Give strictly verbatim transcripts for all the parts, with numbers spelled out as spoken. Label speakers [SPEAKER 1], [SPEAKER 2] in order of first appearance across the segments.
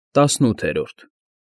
[SPEAKER 1] Տասնութերորդ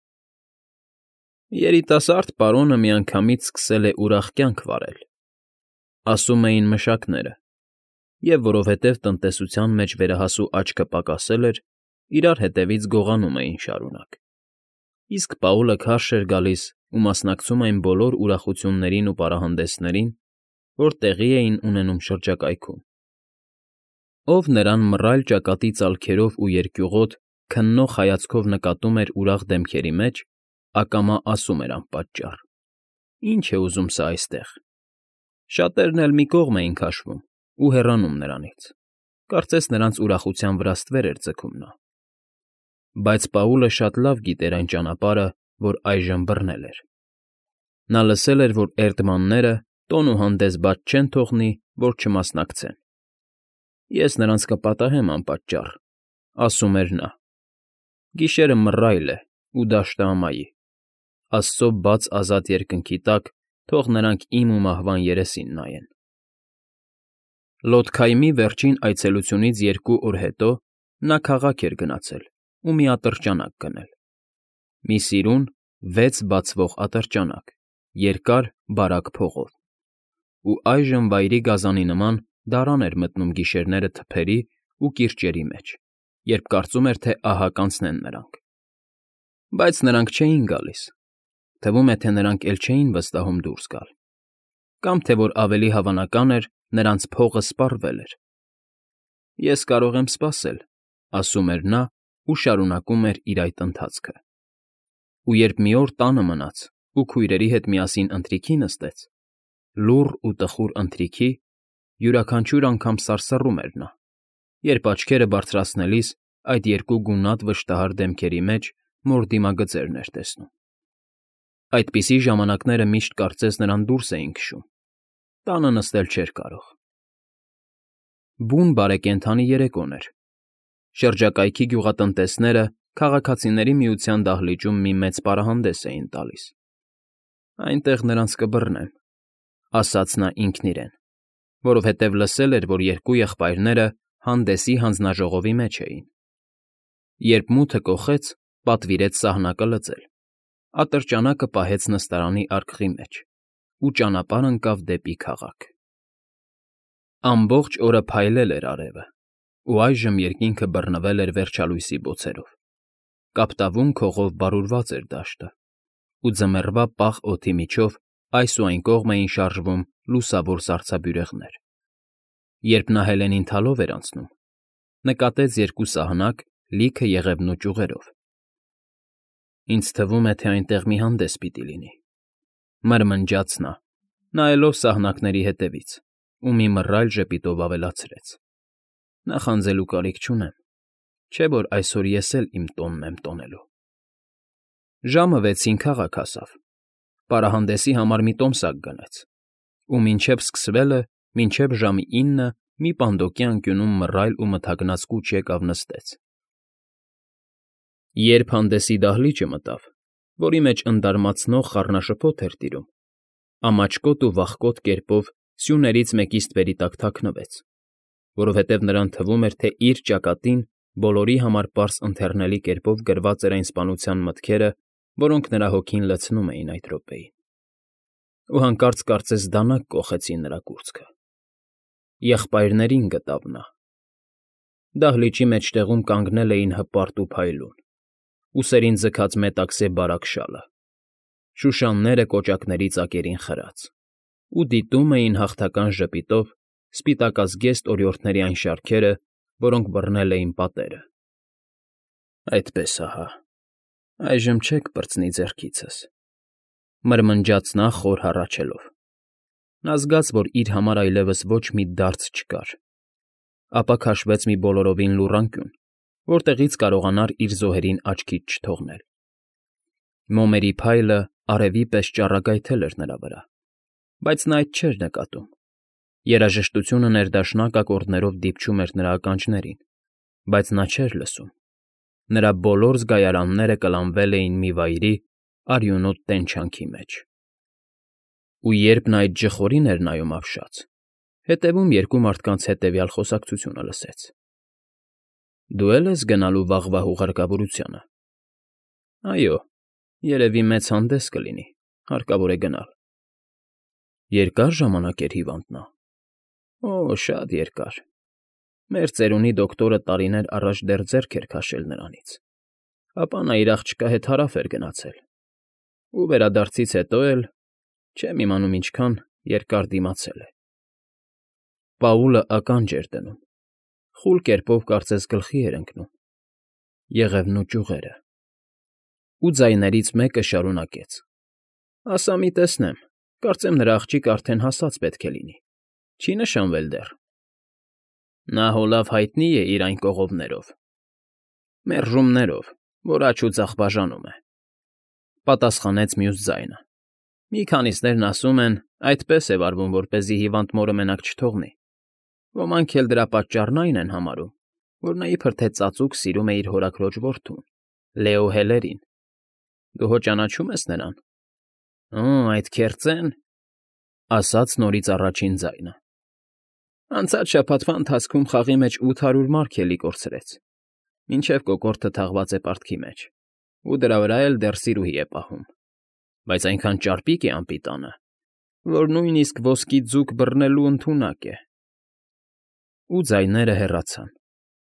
[SPEAKER 1] Երիտասարդ պարոնը միանգամից սկսել է ուրախ կյանք վարել, ասում էին մշակները, և որովհետև տնտեսության մեջ վերահասու աչքը պակասել էր, իրար հետևից գողանում էին շարունակ, իսկ Պաուլը քարշ էր գալիս ու մասնակցում այն բոլոր ուրախություններին ու պարահանդեսներին, որ տեղի էին ունենում շրջակայքում. ով նրան մռայլ ճակատի ծալքերով ու երկյուղոտ, քննող հայացքով նկատում էր ուրախ դեմքերի մեջ, ակամա ասում էր անպատճառ. «Ի՞նչ է ուզում սա այստեղ»։ Շատերն էլ մի կողմ էին քաշվում ու հեռանում նրանից, կարծես նրանց ուրախության վրա ստվեր էր ձգում նա։ Բայց Պաուլը շատ լավ գիտեր այն ճանապարհը, որ այժմ բռնել էր. նա լսել էր, որ էրդմանները տոն ու հանդես բաց չեն թողնի, որ չմասնակցեն։ «Ես նրանց կպատահեմ անպատճառ»,֊ ասում էր նա։ «Գիշերը մռայլ է ու դաշտը ամայի, Աստծո բաց ազատ երկնքի տակ թող նրանք իմ ու մահվան երեսին նայեն»։ Լոդքայմի վերջին այցելությունից երկու օր հետո նա քաղաք էր գնացել ու մի ատրճանակ գնել։ Մի սիրուն, վեց բացվող ատրճանակ, երկար, բարակ փողով։ Ու այժմ վայրի գազանի նման դարան էր մտնում գիշերները թփերի ու կիրճերի մեջ, երբ կարծում էր, թե ահա կանցնեն նրանք։ Բայց նրանք չէին գալիս, թվում է, թե նրանք էլ չէին վստահում դուրս գալ, կամ թե որ ավելի հավանական էր, նրանց փողը սպառվել էր։ «Ես կարող եմ սպասել», — ասում էր նա ու շարունակում էր իր այդ ընթացքը։ Ու երբ մի օր տանը մնաց ու քույրերի հետ միասին ընթրիքի նստեց, լուռ ու տխուր ընթրիքի, յուրաքանչյուր անգամ սարսռում էր նա, երբ աչքերը բարձրացնելիս այդ երկու գունատ վշտահար դեմքերի մեջ մոր դիմագծերն էր տեսնում։ Այդպիսի ժամանակները միշտ կարծես նրան դուրս էին քշում, տանը նստել չէր կարող։ Բուն բարեկենդանի երեկոն էր։ Շրջակայքի գյուղատնտեսները Քաղաքացիների միության դահլիճում մի մեծ պարահանդես էին տալիս։ «Այնտեղ նրանց կբռնեմ», — ասաց նա ինքն իրեն, որովհետև լսել էր, որ երկու եղբայրները հանդեսի հանձնաժողովի մեջ էին։ Երբ մութը կոխեց, պատվիրեց սահնակը լծել, ատրճանակը պահեց նստարանի արկղի մեջ ու ճանապարհ ընկավ դեպի քաղաք։ Ամբողջ օրը փայլել էր արևը, ու այժմ երկինքը բռնվել էր վերջալույսի բոցերով, կապտավուն քողով բարուրված էր դաշտը, ու ձմեռվա պաղ օդի միջով այս ու այն կողմ էին շարժվում լուսավոր սառցաբյուրեղներ։ Երբ նա Հելենին թալով էր անցնում, նկատեց երկու սահնակ լիքը եղևնու ճյուղերով։ «Ինձ թվում է, թե այնտեղ մի հանդես պիտի լինի», — մրմնջաց նա, նայելով սահնակների հետևից, ու մի մռայլ ժպիտով ավելացրեց. «Նախանձելու կարիք չունեմ, չէ՞ որ այսօր ես էլ իմ տոնն եմ տոնելու»։ Ժամը վեցին քաղաք հասավ, պարահանդեսի համար մի տոմսակ գնեց, ու մինչև սկսվելը, մինչև ժամը ինը մի պանդոկի անկյունում մռայլ ու մթագնած կուչ եկավ նստեց։ Երբ հանդեսի դահլիճը մտավ, որի մեջ ընդարմացնող խառնաշփոթ էր տիրում, ամաչկոտ ու վախկոտ կերպով սյուներից մեկի ստվերի տակ թաքնվեց, որովհետև նրան թվում էր, թե իր ճակատին բոլորի համար պարզ ընթեռնելի կերպով գրված էր այն սպանության մտքերը, որոնք նրա հոգին լցնում էին այդ րոպեին։ Ու հանկարծ կարծես դանակ կոխեցին նրա կուրծքը։ Եղբայրներին գտավ նա։ Դահլիճի մեջտեղում կանգնել էին հպարտ ու փայլուն, ուսերին ձգած մետաքսե բարակ շալը, շուշանները կոճակների ծակերին խրած, ու դիտում էին հաղթական ժպիտով սպիտակազգեստ օրիորդների այն շարքերը, որոնք բռնել էին պատերը։ «Այդպես ահա, այժմ չեք պրծնի ձեռքիցս», — մրմնջաց նա խոր հառաչելով։ Նա զգաց, որ իր համար այլևս ոչ մի դարձ չկար, ապա քաշվեց մի բոլորովին լուռ անկյուն, որտեղից կարողանար իր զոհերին աչքից չթողնել։ Մոմերի փայլը արևի պես ճառագայթել էր նրա վրա, բայց նա այդ չէր նկատում։ Երաժշտությունը ներդաշնակ ակորդներով դիպչում էր նրա ականջներին, բայց նա չէր լսում։ Նրա բոլոր զգայարանները կլանվել էին մի վայրի արյունոտ տենչանքի մեջ։ Ու երբ նա այդ ջխորին էր նայում ապշած, հետևում երկու մարդկանց հետևյալ խոսակցությունը լսեց. «Դու է՞լ ես գնալու վաղվա հուղարկավորությանը»։ Այո, երևի մեծ հանդես կլինի, հարկավոր է գնալ։ Երկա՞ր ժամանակ էր հիվանդ նա։ Օ, շատ երկար։ Մեր ծերունի դոկտորը տարիներ առաջ դեռ ձեռք էր քաշել նրանից, ապա նա իր աղջկա հետ հարավ էր գնացել, ու վերադարձից հետո էլ, չեմ իմանում ինչքան, երկար դիմացել է։ Պաուլը ականջ էր դնում, խուլ կերպով կարծես գլխի էր ընկնում, եղևն ու ճյուղերը։ Ու ձայներից մեկը շարունակեց. ասա մի տեսնեմ, կարծեմ նրա աղջիկը արդեն հասած պետք է լինի, չի նշանվել դեռ։ Նա հոլավ հայտնի է իր այն կողովներով, մերժումներով, որ աջ ու ձախ բաժանում է, պատասխանեց մյուս ձայնը։ Մի քանիսներն ասում են, այդպես է վարվում, որպեսզի հիվանդ մորը մենակ չթողնի։ Ոմանք էլ դրա պատճառն այն են համարում, որ նա իբր թե ծածուկ սիրում է իր հորաքրոջ որդուն, Լեո Հելերին։ Դու հո ճանաչում ես նրան։ Օ, այդ քերծե՞ն, ասաց նորից առաջին ձայնը։ Անցած շաբաթվա ընթացքում խաղի մեջ ութ հարյուր մարկ էլի կորցրեց, մինչև կոկորդը թաղված է պարտքի մեջ, ու դրա վրա էլ դեռ սիրուհի է պահում, բայց այնքան ճարպիկ է անպիտանը, որ նույնիսկ ոսկի ձուկ բռնելու ընդունակ է։ Ու ձայները հեռացան։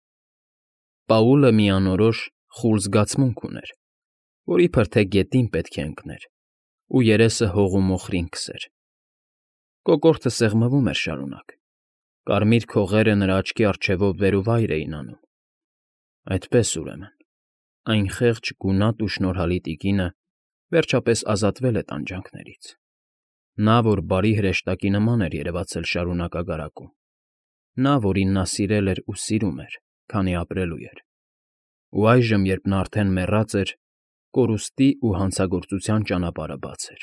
[SPEAKER 1] Պաուլը միանորոշ խուլ զգացմունք ուներ, որ իբր թե գետին պետք է ընկներ, ու երեսը հողու մոխրին քսեր։ Կոկորդը սեղմվում էր շարունակ, կարմիր քողերը նրա աչքի առջևով վեր ու վայր էին անում։ Այդպես ուրեմն, այն խեղճ, գունատ ու շնորհալի տիկինը վերջապես ազատվել է տանջանքներից։ Նա, որ բարի հրեշտակի նման էր երևացել շարունակագարակում, նա, որին նա սիրել էր ու սիրում էր, քանի ապրելու էր։ Ու այժմ, երբ նա արդեն մեռած էր, կորուստի ու հանցագործության ճանապարհը բաց էր։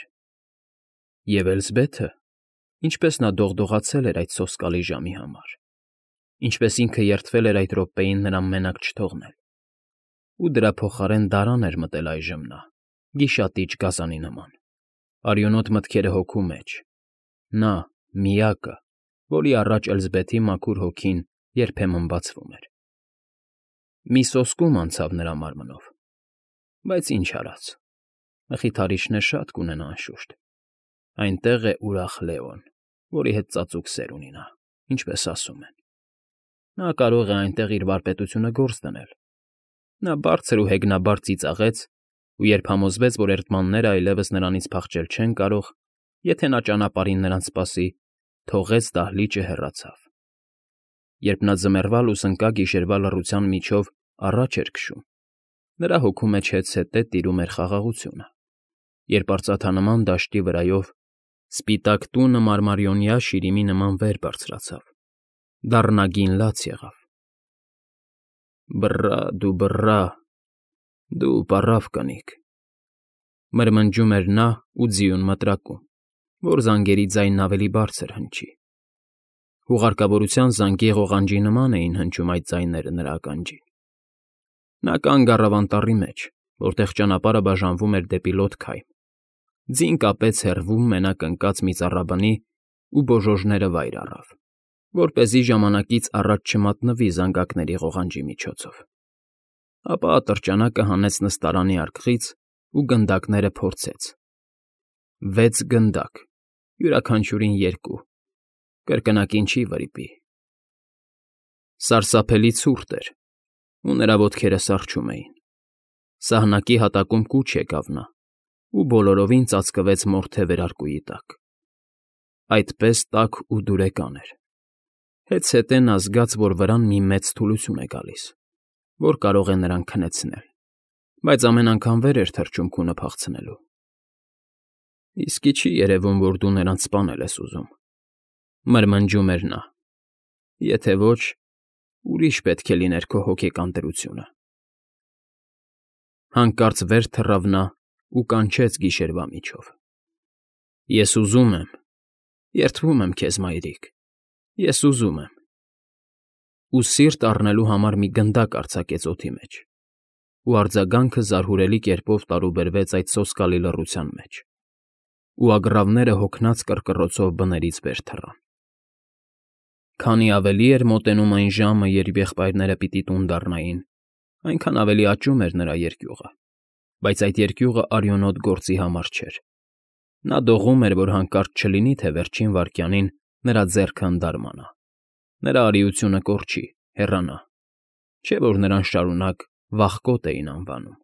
[SPEAKER 1] Եվ Էլզբեթը, ինչպես նա դողդողացել էր այդ սոսկալի ժամի համար, ինչպես ինքը երդվել էր այդ րոպեին նրան մենակ չթողնել, ու դրա փոխարեն դարան էր մտել այժմ նա, գիշատիչ գազանի նման, արյունոտ մտքերը հոգու մեջ, նա, միակը, որի առաջ Էլզբեթի մաքուր հոգին երբեմն բացվում էր։ Մի սոսկում անցավ նրա մարմնով, բայց ինչ արած, մխիթարիչներ շատ կունենա անշուշտ։ Այնտեղ է ուրախ Լեոն, որի հետ ծածուկ սեր ունի նա, ինչպես ասում են։ Նա կարող է այնտեղ իր վարպետությունը գործ դնել։ Նա բարձր ու հեգնաբար ծիծաղեց, ու երբ համոզվեց, որ էրթմանները այլևս նրանից փախչել չեն կարող, եթե նա ճանապարհին նրանց սպասի, թողեց դահլիճը հեռացավ։ Երբ նա ձմեռվա լուսնկա գիշերվա լռության միջով առաջ էր քշում, նրա հոգու մեջ հետզհետե տիրում էր խաղաղությունը, երբ արծաթանման դաշտի վրայով սպիտակ տունը մարմարիոնյա շիրիմի նման վեր բարձրացավ, դառնագին լաց եղավ։ Բռա, դու բռա, դու պառավ կնիկ, մրմնջում էր նա ու ձիուն մտրակում, որ զանգերի ձայնն ավելի բարձր հնչի։ Հուղարկավորության զանգի ղողանջի նման էին հնչում այդ ձայները նրա ականջին։ Նա կանգ առավ անտառի մեջ, որտեղ ճանապարհը բաժանվում էր դեպի Լոդքայմ, ձին կապեց հեռվում մենակ ընկած մի ծառաբնի ու բոժոժները վայր առավ, որպեսզի ժամանակից առաջ չմատնվի զանգակների ղողանջի միջոցով։ Ապա ատրճանակը հանեց նստարանի արկղից ու գնդակները փորձեց։ Վեց գնդակ, յուրաքանչյուրին երկու, կրկնակին չի վրիպի։ Սարսափելի ցուրտ էր, ու նրա ոտքերը սառչում էին։ Սահնակի հատակում կուչ եկավ նա, ու բոլորովին ծածկվեց մորթե վերարկուի տակ։ Այդպես տաք ու դուրեկան էր։ Հետզհետե նա զգաց, որ վրան մի մեծ թուլություն է գալիս, որ կարող է նրան քնեցնել, բայց ամեն անգամ վեր էր թռչում քունը փախցնելու։ Իսկի չի երևում, որ դու նրանց սպանել ես ուզում, մրմնջում էր նա։ Եթե ոչ, ուրիշ պետք է լիներ քո հոգեկան դրությունը։ Հանկարծ վեր թռավ նա ու կանչեց գիշերվա միջով. Ես ուզում եմ, երդվում եմ քեզ, մայրիկ, ես ուզում եմ։ Ու սիրտ առնելու համար մի գնդակ արձակեց օդի մեջ, ու արձագանքը զարհուրելի կերպով տարուբերվեց այդ սոսկալի լռության մեջ, ու ագռավները հոգնած կռկռոցով բներից վեր թռան։ Քանի ավելի էր մոտենում այն ժամը, երբ եղբայրները պիտի տուն դառնային, այնքան ավելի աճում էր նրա երկյուղը, բայց այդ երկյուղը արյունոտ գործի համար չէր։ Նա դողում էր, որ հանկարծ չլինի, թե վերջին վայրկյանին նրա ձեռքը ընդարմանա, նրա արիությունը կորչի, հեռանա, չէ՞ որ նրան շարունակ վախկոտ էին անվանում։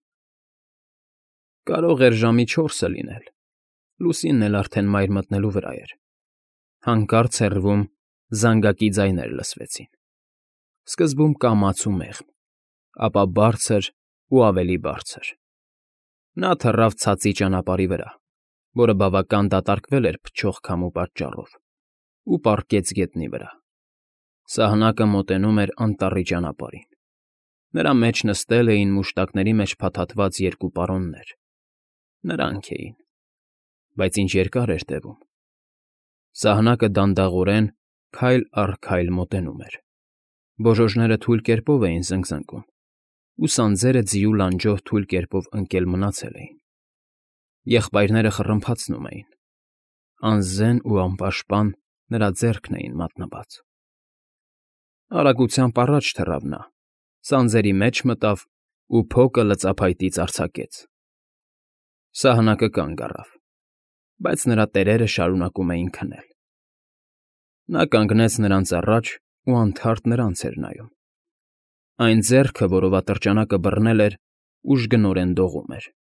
[SPEAKER 1] Կարող էր ժամի չորսը լինել, լուսինն էլ արդեն մայր մտնելու վրա էր։ Հանկարծ հեռվում զանգակի ձայներ լսվեցին, սկզբում կամաց ու մեղմ, ապա բարձր ու ավելի բարձր։ Նա թռավ ցածի ճանապարհի վրա, որը բավական դատարկվել էր փչող քամու պատճառով, ու պառկեց գետնի վրա։ Սահնակը մոտենում էր անտառի ճանապարհին։ Նրա մեջ նստել էին մուշտակների մեջ փաթաթված երկու պարոններ։ Նրանք էին, բայց ինչ երկար էր տևում։ Սահնակը դանդաղորեն քայլ առ քայլ մոտենում էր։ Բոժոժները թույլ կերպով էին զնգզնգում, ու սանձերը ձիու լանջով թույլ կերպով ընկել մնացել էին։ Եղբայրները խռմփացնում էին։ Անզեն ու անպաշտպան նրա ձեռքն էին մատնված։ Արագությամբ առաջ թռավ նա, սանձերի մեջ մտավ ու փոկը լծափայտից արձակեց։ Սահնակը կանգ առավ, բայց նրա տերերը շարունակում էին քնել։ Նա կանգնեց նրանց առաջ ու անթարթ նրանց էր նայում։ Այն ձեռքը, որով ատրճանակը բռնել էր, ուժգնորեն դողում էր։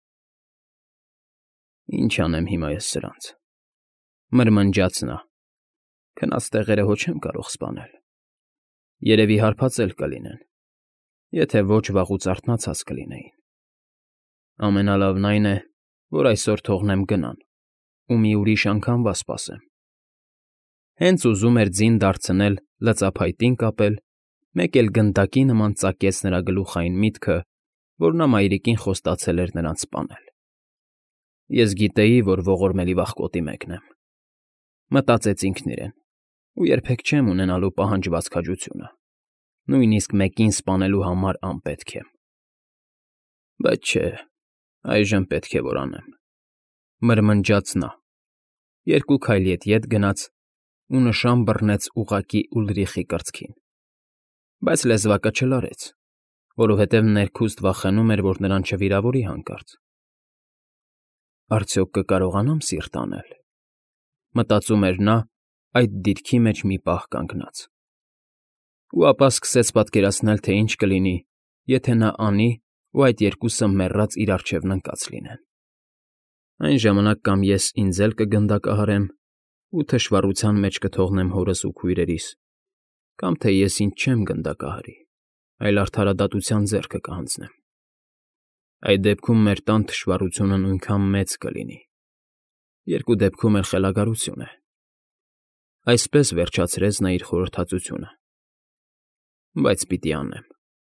[SPEAKER 1] «Ինչ անեմ հիմա ես սրանց,֊ մրմնջաց նա,֊ քնած տեղերը հո չեմ կարող սպանել։ Երևի հարբածել կլինեն, եթե ոչ վաղուց արթնացած կլինեին։ Ամենալավն այն է, որ այսօր թողնեմ գնան ու մի ուրիշ անգամվա սպասեմ»։ Հենց ուզում էր ձին դարձնել լծափայտին կապել, մեկ էլ գնդակի նման ծակեց նրա գլուխային միտքը, որ նա մայրիկին խոստացել էր նրանց սպանել։ «Ես գիտեի, որ ողորմելի վախկոտի մեկն եմ,֊ մտածեց ինքն իրեն,֊ ու երբեք չեմ ունենալու պահանջված քաջությունը, նույնիսկ մեկին սպանելու համար անպետք եմ։ Բայց չէ, այժմ պետք է որ անեմ», մրմնջաց նա, երկու քայլ ետ գնաց ու նշան բռնեց ուղղակի Ուլրիխի կրծքին, բայց լեզվակը չլարեց, որովհետև ներքուստ վախենում էր, որ նրան չվիրավորի հանկարծ։ «Արդյոք կկարողանամ սիրտ անել,֊ մտածում էր նա, այդ դիրքի մեջ մի պահ կանգնած։ Ու ապա սկսեց պատկերացնել, թե ինչ կլինի, եթե նա անի, ու այդ երկուսը մեռած իր առջև ընկած լինեն։ Այն ժամանակ կամ ես ինձ էլ կգնդակահարեմ ու թշվառության մեջ կթողնեմ հորս ու քույրերիս, կամ թե ես ինձ չեմ գնդակահարի, այլ արդարադատության ձեռքը կհանձնեմ։ Այդ դեպքում մեր տան թշվառությունը նույնքան մեծ կլինի, երկու դեպքում էլ խելագարություն է։ Այսպես վերջացրեց նա իր խորհրդածությունը։ Բայց պիտի անեմ։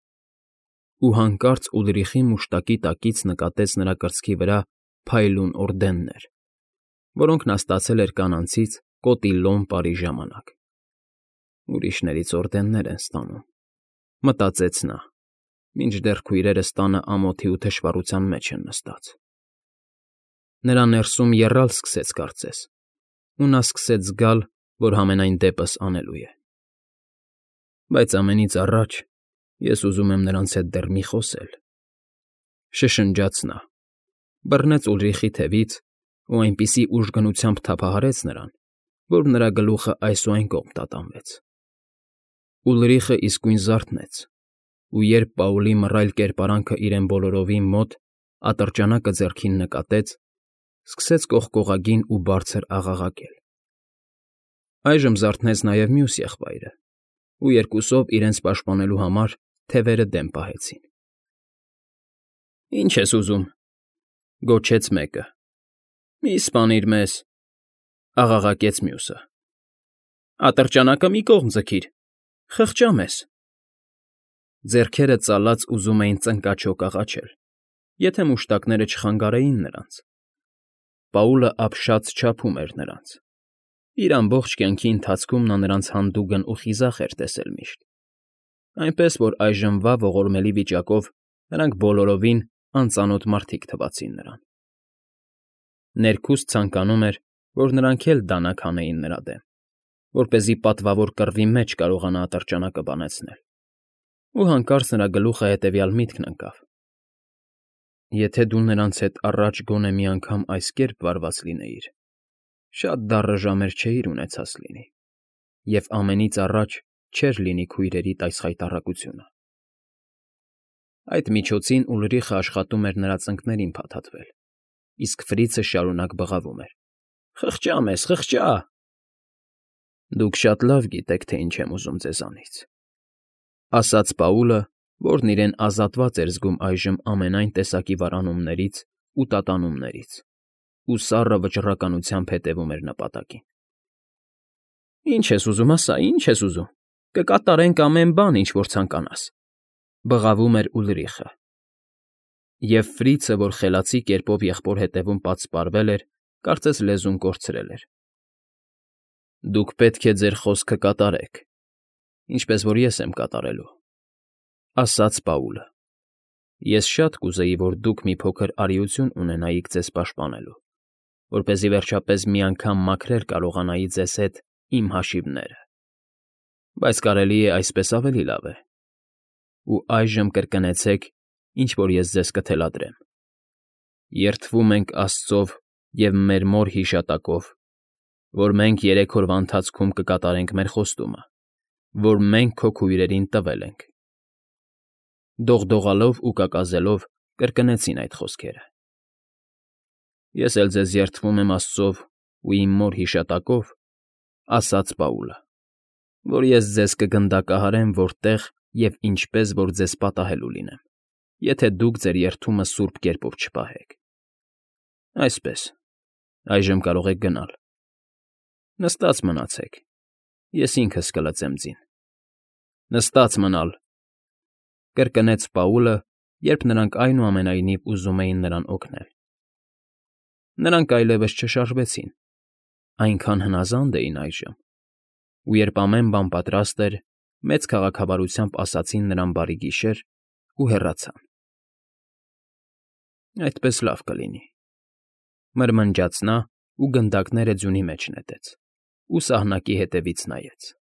[SPEAKER 1] Ու հանկարծ Ուլրիխի մուշտակի տակից նկատեց նրա կրծքի վրա փայլուն օրդեններ, որոնք նա ստացել էր կանանցից Կոտիլլոն պարի ժամանակ։ Ուրիշներից օրդեններ են ստանում, մտածեց նա, մինչդեռ քույրերս տանը ամոթի ու թշվառության մեջ են նստած։ Նրա ներսում եռալ սկսեց կարծես, ու նա սկսեց զգալ, որ համենայն դեպս անելու է։ Բայց ամենից առաջ ես ուզում եմ նրանց հետ դեռ մի խոսել,֊ շշնջաց նա, բռնեց Ուլրիխի թևից ու այնպիսի ուժգնությամբ թափահարեց նրան, որ նրա գլուխը այս ու այն կողմ տատանվեց։ Ուլրիխը իսկույն զարթնեց, ու երբ Պաուլի մռայլ կերպարանքը իրեն բոլորովին մոտ ատրճանակը ձեռքին նկատեց, սկսեց կողկողագին ու բարձր աղաղակել։ Այժմ զարթնեց նաև մյուս եղբայրը, ու երկուսով իրենց պաշտպանելու համար թևերը դեմ պահեցին։ «Ի՞նչ ես ուզում,֊ գոչեց մեկը։ Մի սպանիր մեզ,֊ աղաղակեց մյուսը։ Ատրճանակը մի կողմ ձգիր, խղճա մեզ։ Ձեռքերը ծալած ուզում էին ծնկաչոք աղաչել, եթե մուշտակները չխանգարեին նրանց։ Պաուլը ապշած չափում էր նրանց։ Իր ամբողջ կյանքի ընթացքում նա նրանց հանդուգն ու խիզախ էր տեսել միշտ, այնպես որ այժմվա ողորմելի վիճակով նրանք բոլորովին անծանոթ մարդիկ թվացին նրան։ Ներքուստ ցանկանում էր, որ նրանք էլ դանակ հանեին նրա դեմ, որպեսզի պատվավոր կռվի մեջ կարողանա ատրճանակը բանեցնել։ Ու հանկարծ նրա գլուխը հետևյալ միտքն ընկավ. Եթե դու նրանց հետ առաջ գոնե մի անգամ այս կերպ վարված լինեիր, շատ դառը ժամեր չէիր ունեցած լինի, և ամենից առաջ չէր լինի քույրերիդ այս խայտառակությունը։ Այդ միջոցին Ուլրիխը աշխատում էր նրա ծնկներին փաթաթվել, իսկ Ֆրիցը շարունակ բղավում էր. «Խղճա մեզ, խղճա»։ Դուք շատ լավ գիտեք, թե ինչ եմ ուզում ձեզանից,֊ ասաց Պաուլը, որն իրեն ազատված էր զգում այժմ ամենայն տեսակի վարանումներից ու տատանումներից, ու սառը վճռականությամբ հետևում էր նպատակին։ «Ինչ ես ուզում, ասա, ինչ ես ուզում, կկատարենք ամեն բան, ինչ որ ցանկանաս,֊ բղավում էր Ուլրիխը։ Եվ Ֆրիցը, որ խելացի կերպով եղբոր հետևում պատսպարվել էր, կարծես լեզուն կորցրել էր։ «Դուք պետք է ձեր խոսքը կատարեք, ինչպես որ ես եմ կատարելու,֊ ասաց Պաուլը։ Ես շատ կուզեի, որ դուք մի փոքր արիություն ունենայիք ձեզ պաշտպանելու, որպեսզի վերջապես մի անգամ մաքրել կարողանայի ձեզ հետ իմ հաշիվները, բայց կարելի է այսպես ավելի լավ է։ Ու այժմ կրկնեցեք, ինչ որ ես ձեզ կթելադրեմ. երդվում ենք Աստծով և մեր մոր հիշատակով, որ մենք երեք օրվա ընթացքում կկատարենք մեր խոստումը, որ մենք քո քույրերին տվել ենք»։ Դողդողալով ու կակազելով կրկնեցին այդ խոսքերը։ «Ես էլ ձեզ երդվում եմ Աստծով ու իմ մոր հիշատակով,֊ ասաց Պաուլը,֊ որ ես ձեզ կգնդակահարեմ որտեղ և ինչպես որ ձեզ պատահելու լինեմ, եթե դուք ձեր երդումը սուրբ կերպով չպահեք։ Այսպես, այժմ կարող եք գնալ։ Նստած մնացեք, ես ինքս կլծեմ ձին։ Նստած մնալ,֊ կրկնեց Պաուլը, երբ նրանք այնուամենայնիվ ուզում էին նրան օգնել։ Նրանք այլևս չշարժվեցին, այնքան հնազանդ էին այժմ, ու երբ ամեն բան պատրաստ էր, մեծ քաղաքավարությամբ ասացին նրան բարի գիշեր ու հեռացան։ «Այդպես լավ կլինի,֊ մրմնջաց նա ու գնդակները ձյունի մեջ նետեց ու սահնակի հետևից նայեց։